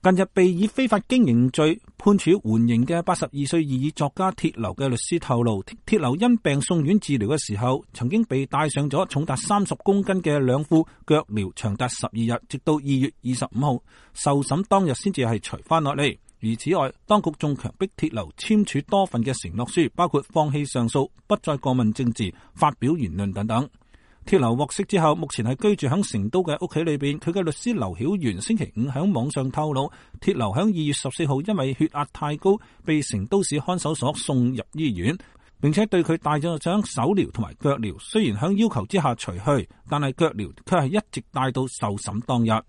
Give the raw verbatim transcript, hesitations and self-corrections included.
近日被以非法經營罪判處緩刑嘅八十二歲異議作家鐵流嘅律師透露，鐵流因病送院治療嘅時候，曾經被戴上咗重達三十公斤嘅兩副腳鐐，長達十二日，直到二月二十五號受審當日先至係除翻落嚟。而此外，當局仲強迫鐵流簽署多份嘅承諾書，包括放棄上訴、不再過問政治、發表言論等等。鐵流獲釋之後，目前係居住喺成都嘅屋企裏邊。佢嘅律師劉曉元星期五喺網上透露，鐵流喺二月十四號因為血壓太高，被成都市看守所送入醫院，並且對佢戴咗張手鐐同埋腳鐐。雖然喺要求之下除去，但係腳鐐卻係一直戴到受審當日。